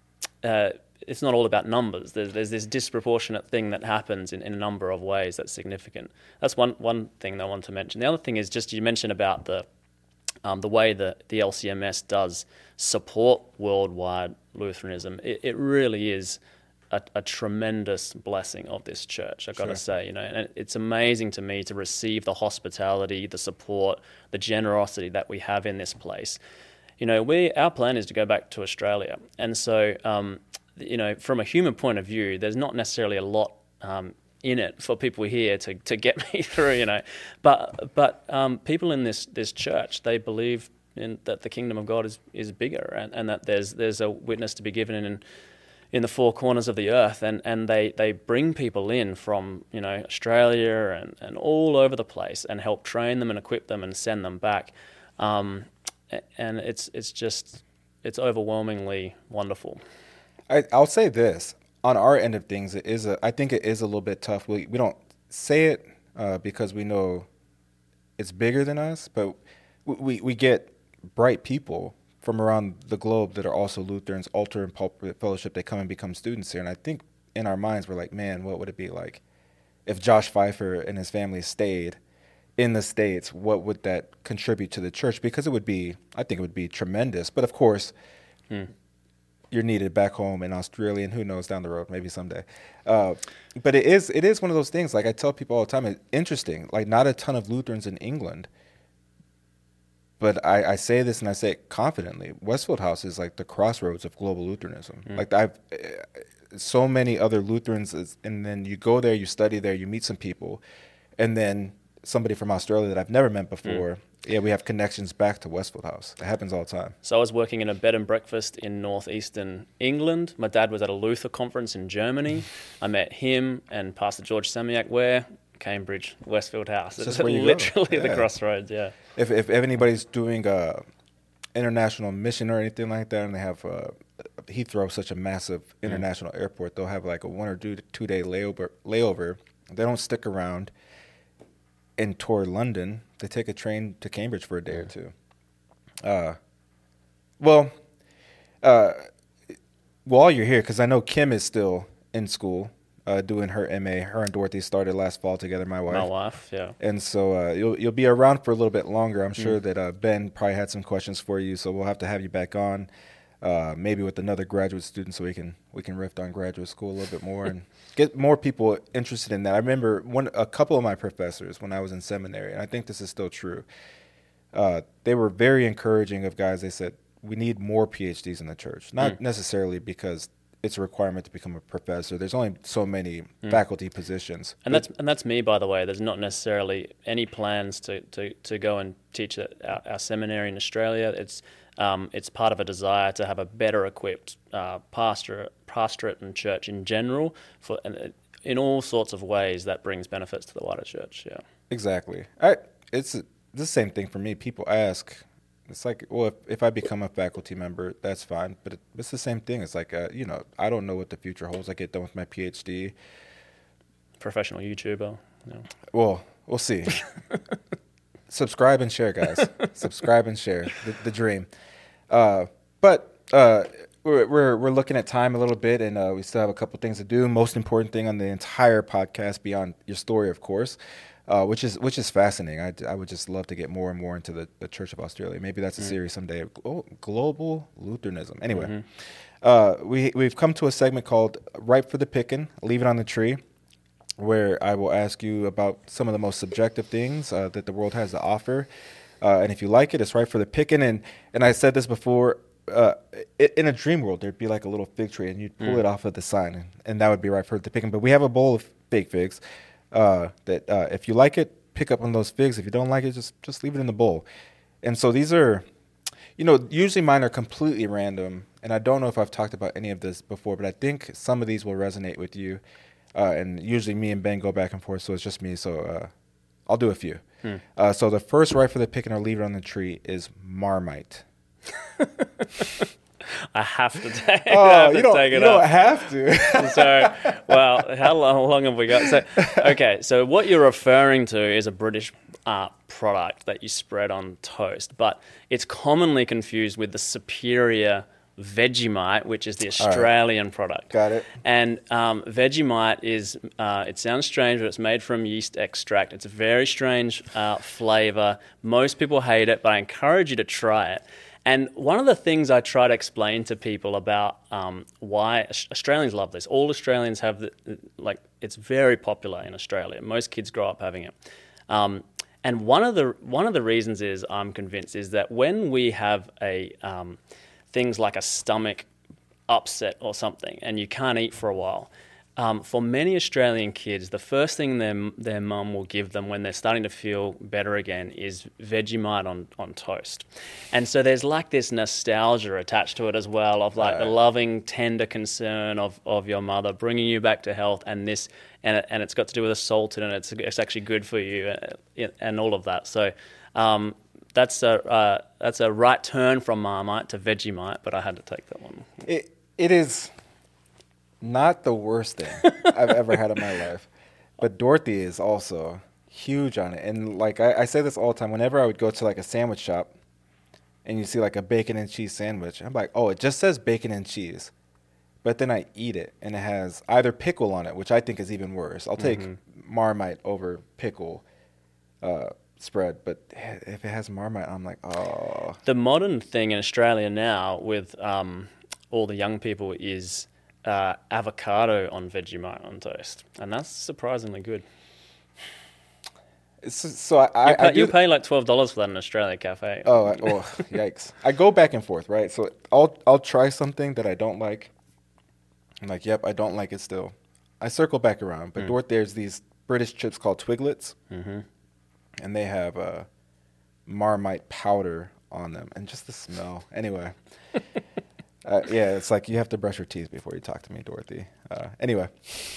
uh, it's not all about numbers. There's, there's this disproportionate thing that happens in, in a number of ways that's significant. That's one one thing that I want to mention. The other thing is just you mentioned about the Um, the way that the L C M S does support worldwide Lutheranism. It, it really is a, a tremendous blessing of this church, I've got Sure. to say. You know, and it's amazing to me to receive the hospitality, the support, the generosity that we have in this place. You know, we our plan is to go back to Australia, and so um, you know, from a human point of view, there's not necessarily a lot Um, in it for people here to, to get me through, you know, but but um, people in this this church, they believe in that the kingdom of God is, is bigger, and, and that there's there's a witness to be given in in the four corners of the earth, and, and they, they bring people in from, you know, Australia and, and all over the place and help train them and equip them and send them back, um, and it's it's just it's overwhelmingly wonderful. I, I'll say this. On our end of things, it is a. I think it is a little bit tough. We we don't say it uh, because we know it's bigger than us, but we we get bright people from around the globe that are also Lutherans, altar and pulpit fellowship. They come and become students here, and I think in our minds we're like, man, what would it be like if Josh Pfeiffer and his family stayed in the States? What would that contribute to the church? Because it would be, I think it would be tremendous. But of course. Hmm. You're needed back home in Australia, and who knows down the road, maybe someday. Uh, but it is it is one of those things. Like I tell people all the time, it's interesting. Like not a ton of Lutherans in England, but I, I say this and I say it confidently. Westfield House is like the crossroads of global Lutheranism. Mm. Like I've uh, so many other Lutherans, is, and then you go there, you study there, you meet some people, and then somebody from Australia that I've never met before. Mm. Yeah, we have connections back to Westfield House. It happens all the time. So I was working in a bed and breakfast in northeastern England. My dad was at a Luther conference in Germany. I met him and Pastor George Samiak where? Cambridge, Westfield House. It's where you literally yeah. the crossroads, yeah. If if anybody's doing a international mission or anything like that, and they have uh, Heathrow, such a massive international mm. airport, they'll have like a one or two two day layover. Layover. They don't stick around and tour London. They take a train to Cambridge for a day or two. Uh, well, uh, while you're here, because I know Kim is still in school uh, doing her M A. Her and Dorothy started last fall together, my wife. My wife, yeah. And so uh, you'll you'll be around for a little bit longer. I'm sure mm. that uh, Ben probably had some questions for you, so we'll have to have you back on, uh, maybe with another graduate student, so we can we can riff on graduate school a little bit more and get more people interested in that. I remember one a couple of my professors when I was in seminary, and I think this is still true. Uh, they were very encouraging of guys. They said, we need more P H Ds in the church, not mm. necessarily because it's a requirement to become a professor. There's only so many mm. faculty positions. And that's and that's me, by the way. There's not necessarily any plans to, to, to go and teach at our, our seminary in Australia. It's um, it's part of a desire to have a better equipped uh, pastor, pastorate and church in general, for and in all sorts of ways that brings benefits to the wider church. Yeah, exactly. I it's the same thing for me. People ask. It's like, well, if, if I become a faculty member, that's fine. But it, it's the same thing. It's like, uh, you know, I don't know what the future holds. I get done with my P H D. professional YouTuber. You know. Well, we'll see. Subscribe and share, guys. Subscribe and share. The, the dream. Uh, but uh, we're, we're we're looking at time a little bit, and uh, we still have a couple things to do. Most important thing on the entire podcast, beyond your story, of course, uh, which is which is fascinating. I, I would just love to get more and more into the, the Church of Australia. Maybe that's a mm. series someday. Oh, global Lutheranism. Anyway, mm-hmm. uh, we we've come to a segment called "Ripe for the Pickin'." Leave it on the tree, where I will ask you about some of the most subjective things uh, that the world has to offer. Uh, and if you like it, it's right for the picking. And, and I said this before, uh, in a dream world, there'd be like a little fig tree, and you'd pull mm. it off of the sign, and, and that would be right for the picking. But we have a bowl of fake figs uh, that uh, if you like it, pick up on those figs. If you don't like it, just, just leave it in the bowl. And so these are, you know, usually mine are completely random. And I don't know if I've talked about any of this before, but I think some of these will resonate with you. Uh, and usually me and Ben go back and forth, so it's just me. So uh, I'll do a few. Hmm. Uh, so the first right for the picking or leave it on the tree is Marmite. I have to take, oh, I have to you don't, take it you up. don't have to. So, well, how long, how long have we got? So, okay, so what you're referring to is a British uh, product that you spread on toast, but it's commonly confused with the superior Vegemite, which is the Australian right. product. Got it. And um, Vegemite is, uh, it sounds strange, but it's made from yeast extract. It's a very strange uh, flavor. Most people hate it, but I encourage you to try it. And one of the things I try to explain to people about um, why Australians love this, all Australians have, the, like, it's very popular in Australia. Most kids grow up having it. Um, and one of the one of the reasons is, I'm convinced, is that when we have a um, things like a stomach upset or something, and you can't eat for a while. Um, for many Australian kids, the first thing their their mum will give them when they're starting to feel better again is Vegemite on, on toast. And so there's like this nostalgia attached to it as well, of like uh, the loving, tender concern of, of your mother bringing you back to health, and this, and it, and it's got to do with the salt, and it's it's actually good for you, and, and all of that. So. Um, That's a uh, that's a right turn from Marmite to Vegemite, but I had to take that one. It it is not the worst thing I've ever had in my life, but Dorothy is also huge on it. And like I, I say this all the time, whenever I would go to like a sandwich shop, and you see like a bacon and cheese sandwich, I'm like, oh, it just says bacon and cheese, but then I eat it and it has either pickle on it, which I think is even worse. I'll take mm-hmm. Marmite over pickle. Uh, spread, but if it has Marmite, I'm like, oh. The modern thing in Australia now with um, all the young people is uh, avocado on Vegemite on toast, and that's surprisingly good. It's, so I, you, I, I you pay like twelve dollars for that in Australia cafe. Oh, I, oh, yikes! I go back and forth, right? So I'll I'll try something that I don't like. I'm like, yep, I don't like it still. I circle back around, but mm. there's these British chips called Twiglets. Mm-hmm. And they have uh, Marmite powder on them. And just the smell. Anyway. uh, yeah, it's like you have to brush your teeth before you talk to me, Dorothy. Uh, anyway.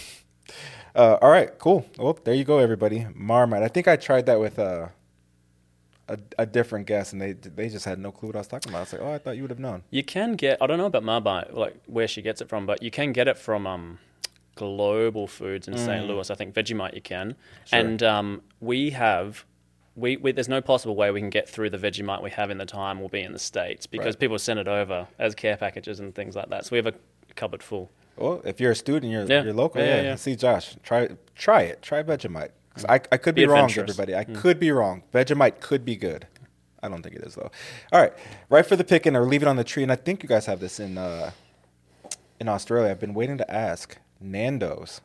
Uh, all right, cool. Well, there you go, everybody. Marmite. I think I tried that with uh, a, a different guest, and they they just had no clue what I was talking about. I was like, oh, I thought you would have known. You can get, I don't know about Marmite, like where she gets it from, but you can get it from... Um, Global Foods in mm. Saint Louis. I think Vegemite you can. Sure. And um, we have, we, we there's no possible way we can get through the Vegemite we have in the time we'll be in the States, because right. people send it over as care packages and things like that. So we have a cupboard full. Well, if you're a student, you're, yeah. you're local, yeah, yeah, yeah. See, Josh, try try it. Try Vegemite. Mm. I, I could be, be wrong, everybody. I mm. could be wrong. Vegemite could be good. I don't think it is, though. All right. Right for the picking or leave it on the tree. And I think you guys have this in uh, in Australia. I've been waiting to ask. Nando's.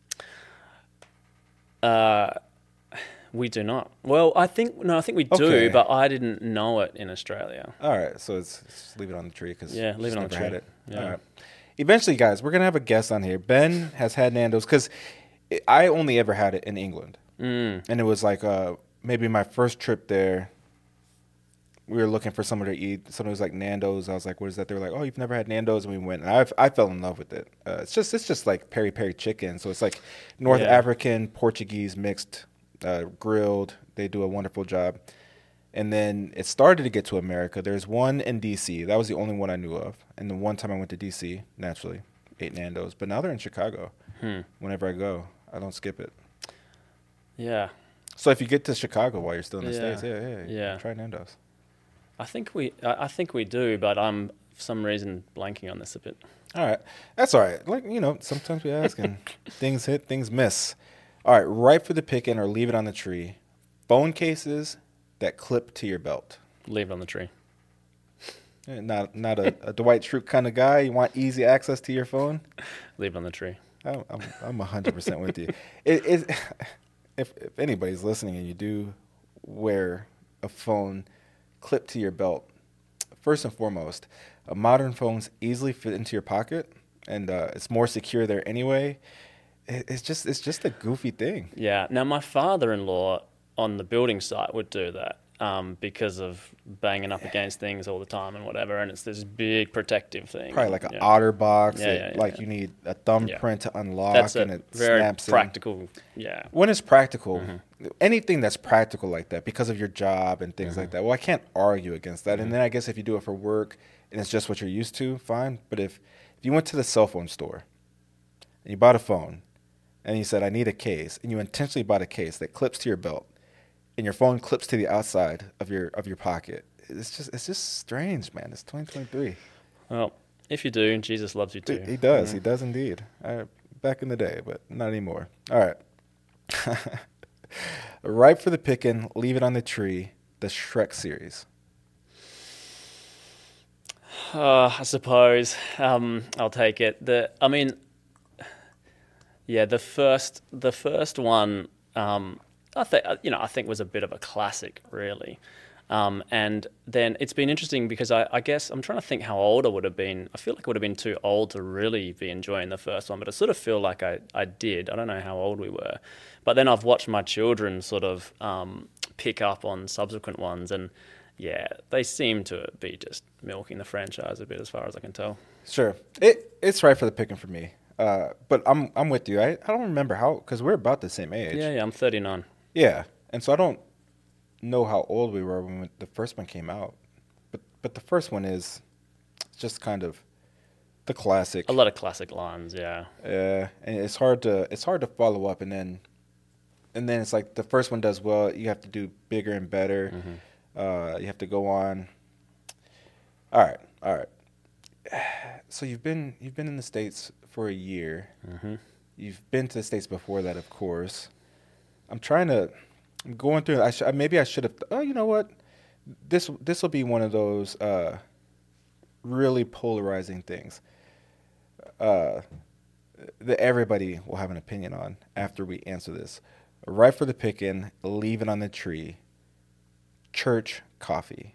Uh, we do not. Well, I think no, I think we do, okay. but I didn't know it in Australia. All right, so it's, it's just leave it on the tree because yeah, leave it on the tree. Had it. Yeah. All right. Eventually, guys, we're gonna have a guest on here. Ben has had Nando's because I only ever had it in England, mm. and it was like uh, maybe my first trip there. We were looking for somewhere to eat. Somebody was like Nando's. I was like, "What is that?" They were like, "Oh, you've never had Nando's," and we went. And I I fell in love with it. Uh, it's just it's just like peri peri chicken. So it's like North yeah. African Portuguese mixed, uh, grilled. They do a wonderful job. And then it started to get to America. There's one in D C. That was the only one I knew of. And the one time I went to D C, naturally ate Nando's. But now they're in Chicago. Hmm. Whenever I go, I don't skip it. Yeah. So if you get to Chicago while you're still in the Yeah. States, yeah, yeah, Yeah. try Nando's. I think we, I I think we do, but I'm for some reason blanking on this a bit. All right. That's all right. Like, you know, sometimes we ask and things hit, things miss. All right. Ripe for the picking or leave it on the tree. Phone cases that clip to your belt. Leave it on the tree. Eh, Not not a, a Dwight Schrute kind of guy. You want easy access to your phone? Leave it on the tree. I'm I'm, I'm one hundred percent with you. It, it, if, if anybody's listening and you do wear a phone clipped to your belt, first and foremost, uh, modern phones easily fit into your pocket, and uh, it's more secure there anyway. It, it's just it's just a goofy thing. Yeah. Now, my father-in-law on the building site would do that um, because of banging up against things all the time and whatever, and it's this big protective thing. Probably like an yeah. otter box. Yeah, that, yeah, yeah, like yeah. you need a thumbprint to unlock, That's and a it very snaps in. practical. Yeah. When it's practical, Mm-hmm. anything that's practical like that because of your job and things Mm-hmm. like that, well, I can't argue against that. And then I guess if you do it for work and it's just what you're used to, fine. But if, if you went to the cell phone store and you bought a phone and you said, I need a case, and you intentionally bought a case that clips to your belt and your phone clips to the outside of your of your pocket, it's just it's just strange, man. It's twenty twenty-three. Well, if you do, Jesus loves you too. He does. Yeah. He does indeed. Uh, back in the day, but not anymore. All right. Ripe for the picking, leave it on the tree, the Shrek series. Uh, I suppose um, I'll take it. The, I mean, yeah, the first, the first one, um, I think you know, I think was a bit of a classic, really. Um, and then it's been interesting because I, I guess I'm trying to think how old I would have been. I feel like I would have been too old to really be enjoying the first one, but I sort of feel like I, I did. I don't know how old we were. But then I've watched my children sort of um, pick up on subsequent ones, and yeah, they seem to be just milking the franchise a bit as far as I can tell. Sure. It It's right for the picking for me. Uh, but I'm I'm with you. I, I don't remember how, because we're about the same age. Yeah, yeah, I'm thirty-nine. Yeah. And so I don't know how old we were when the first one came out. But but the first one is just kind of the classic. A lot of classic lines, yeah. Yeah, and it's hard to it's hard to follow up, and then and then it's like the first one does well, you have to do bigger and better. Mm-hmm. Uh, you have to go on. All right, all right. So you've been you've been in the States for a year. Mm-hmm. You've been to the States before that, of course. I'm trying to. I'm going through. I sh- maybe I should have. Oh, you know what? This this will be one of those uh, really polarizing things uh, that everybody will have an opinion on after we answer this. Right for the picking, leave it on the tree. Church coffee.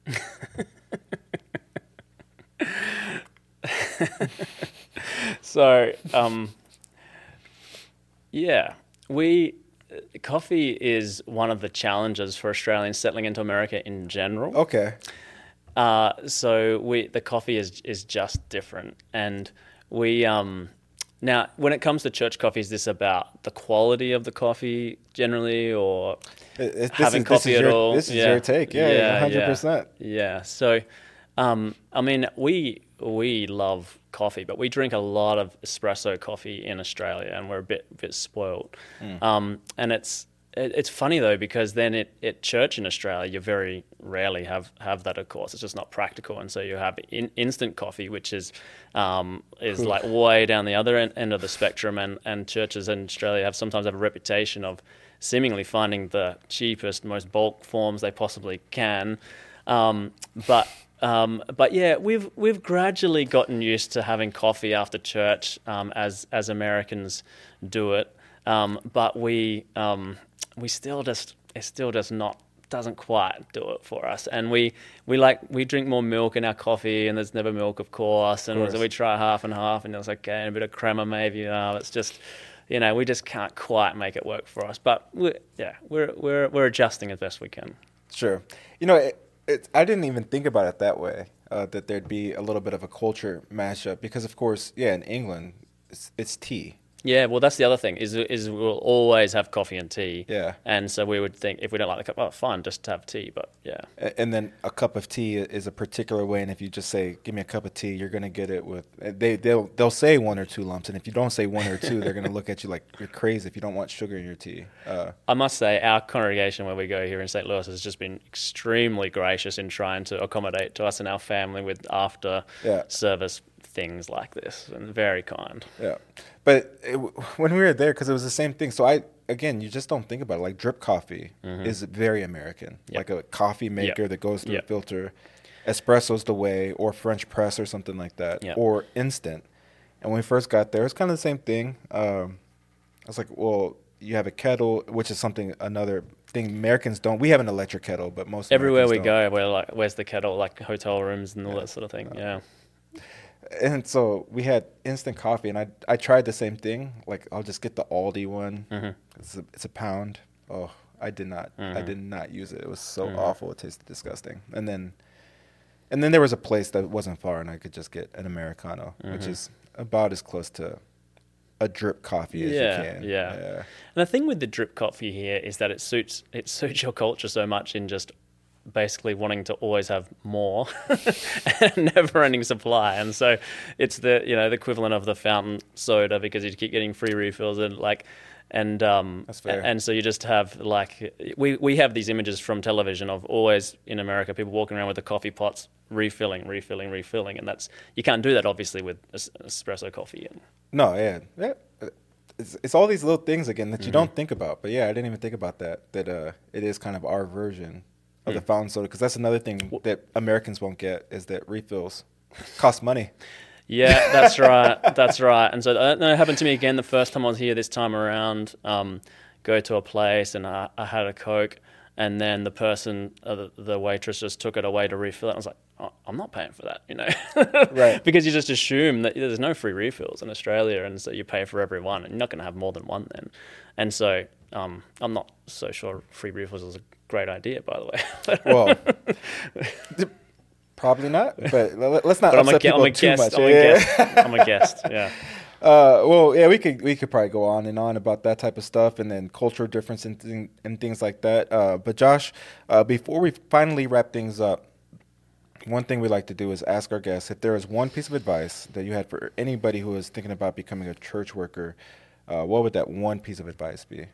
So, um, yeah, we coffee is one of the challenges for Australians settling into America in general. Okay. Uh, so we the coffee is is just different, and we um, now when it comes to church coffee, is this about the quality of the coffee generally, or It- it- this having is- this coffee is at your- all? This is your take. Yeah, one hundred percent. Yeah. So, um, I mean, we we love coffee, but we drink a lot of espresso coffee in Australia, and we're a bit bit spoiled. Mm. Um, and it's it, it's funny though, because then at, at church in Australia, you very rarely have, have that. Of course, it's just not practical, and so you have in, instant coffee, which is um, is like way down the other end, end of the spectrum. And, and churches in Australia have sometimes have a reputation of seemingly finding the cheapest, most bulk forms they possibly can. Um, but um, but yeah, we've we've gradually gotten used to having coffee after church um, as as Americans do it. Um, but we um, we still just it still just not doesn't quite do it for us. And we we like we drink more milk in our coffee, and there's never milk, of course. And Of course. so we try half and half, and it's okay, and a bit of crema maybe. Uh, it's just. You know, we just can't quite make it work for us, but we're, yeah, we're we're we're adjusting as best we can. Sure. You know, it, it, I didn't even think about it that way, uh, that there'd be a little bit of a culture mashup, because, of course, yeah, in England, it's, it's tea. Yeah, well, that's the other thing is is we'll always have coffee and tea. Yeah. And so we would think if we don't like the cup, oh, fine, just have tea. But yeah. And then a cup of tea is a particular way, and if you just say, "Give me a cup of tea," you're gonna get it with they they'll they'll say one or two lumps, and if you don't say one or two, they're gonna look at you like you're crazy if you don't want sugar in your tea. Uh, I must say, our congregation where we go here in Saint Louis has just been extremely gracious in trying to accommodate to us and our family with after Yeah. service things like this, and very kind. Yeah, but it, when we were there, because it was the same thing. So I, again, you just don't think about it. Like drip coffee Mhm. is very American. Yep. Like a coffee maker Yep. that goes through Yep. a filter. Espresso's the way, or French press or something like that, Yep. or instant. And when we first got there, it's kind of the same thing. Um, I was like, well, you have a kettle, which is something, another thing Americans don't. We have an electric kettle, but most Everywhere we Americans don't. go, we're like, where's the kettle? Like hotel rooms and all Yeah. that sort of thing. Yeah. And so we had instant coffee, and I I tried the same thing. Like I'll just get the Aldi one. Mm-hmm. It's a, it's a pound. Oh, I did not. I Mhm. did not use it. It was so Mhm. awful. It tasted disgusting. And then, and then there was a place that wasn't far, and I could just get an Americano, which Mhm. is about as close to a drip coffee as Yeah, you can. yeah. And the thing with the drip coffee here is that it suits it suits your culture so much in just basically wanting to always have more and never-ending supply, and so it's the you know the equivalent of the fountain soda because you keep getting free refills and like and um That's fair. and so you just have like we we have these images from television of always in America people walking around with the coffee pots refilling refilling refilling, and that's you can't do that obviously with es- espresso coffee. And No, yeah. yeah. It's, it's all these little things again that you Mhm. don't think about. But yeah, I didn't even think about that. That uh, it is kind of our version of the Mm. fountain soda, because that's another thing that Americans won't get is that refills cost money. Yeah, that's right. That's right. And so that that happened to me again the first time I was here this time around. Um, go to a place and I, I had a Coke, and then the person, uh, the, the waitress, just took it away to refill it. I was like, oh, I'm not paying for that, you know, Right. Because you just assume that there's no free refills in Australia, and so you pay for every one, and you're not going to have more than one then. And so um, I'm not so sure free refills is a great idea, by the way. Well, probably not. But let- let's not But I'm a, upset gue- people I'm a too guest. much. I'm a Yeah. guest. I'm a guest. Yeah. Uh, well, yeah, we could we could probably go on and on about that type of stuff, and then cultural difference and, thing, and things like that. Uh, but Josh, uh, before we finally wrap things up, one thing we like to do is ask our guests if there is one piece of advice that you had for anybody who is thinking about becoming a church worker. Uh, what would that one piece of advice be?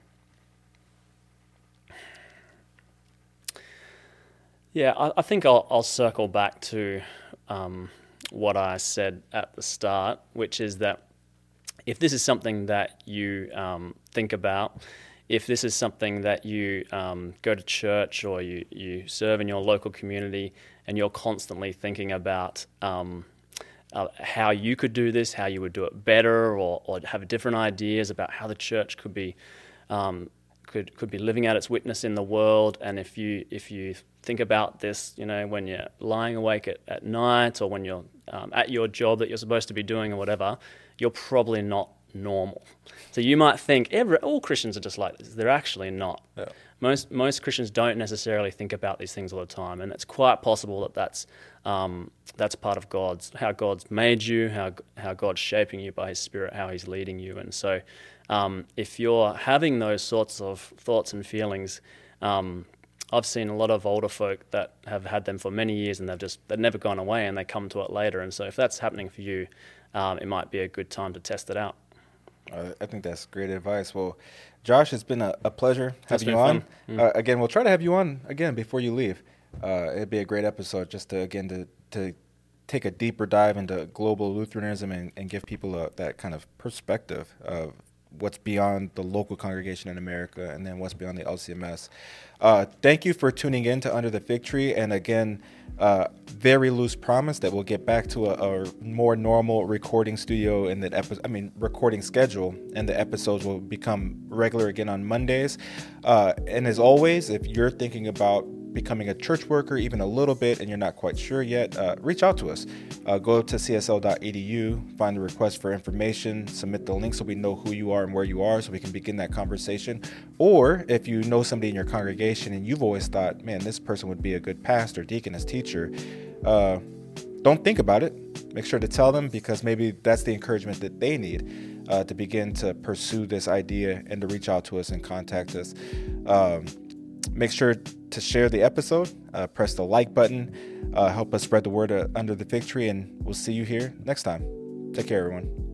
Yeah, I, I think I'll, I'll circle back to um, what I said at the start, which is that if this is something that you um, think about, if this is something that you um, go to church or you, you serve in your local community and you're constantly thinking about um, uh, how you could do this, how you would do it better, or, or have different ideas about how the church could be um, could could be living out its witness in the world, and if you if you think about this, you know, when you're lying awake at, at night or when you're um, at your job that you're supposed to be doing or whatever, you're probably not normal. So you might think every all Christians are just like this. They're actually not. Yeah. Most most Christians don't necessarily think about these things all the time, and it's quite possible that that's um, that's part of God's how God's made you, how how God's shaping you by His Spirit, how He's leading you. And so, um, if you're having those sorts of thoughts and feelings, um, I've seen a lot of older folk that have had them for many years, and they've just they've never gone away, and they come to it later. And so, if that's happening for you, um, it might be a good time to test it out. Uh, I think that's great advice. Well, Josh, it's been a, a pleasure It's having you been on. fun. Mm. Uh, again, we'll try to have you on again before you leave. Uh, it'd be a great episode just to, again, to, to take a deeper dive into global Lutheranism and, and give people a, that kind of perspective of what's beyond the local congregation in America and then what's beyond the L C M S. Uh, thank you for tuning in to Under the Fig Tree. And again, uh, very loose promise that we'll get back to a, a more normal recording studio in the episode, I mean, recording schedule, and the episodes will become regular again on Mondays. Uh, and as always, if you're thinking about becoming a church worker even a little bit and you're not quite sure yet, uh, reach out to us. Uh, go to c s l dot e d u, find the request for information, submit the link so we know who you are and where you are so we can begin that conversation. Or if you know somebody in your congregation and you've always thought, man, this person would be a good pastor, deaconess, teacher, uh, don't think about it. Make sure to tell them, because maybe that's the encouragement that they need. uh, to begin to pursue this idea and to reach out to us and contact us. Um, make sure to share the episode, uh, press the like button, uh, help us spread the word uh, under the fig tree, and we'll see you here next time. Take care, everyone.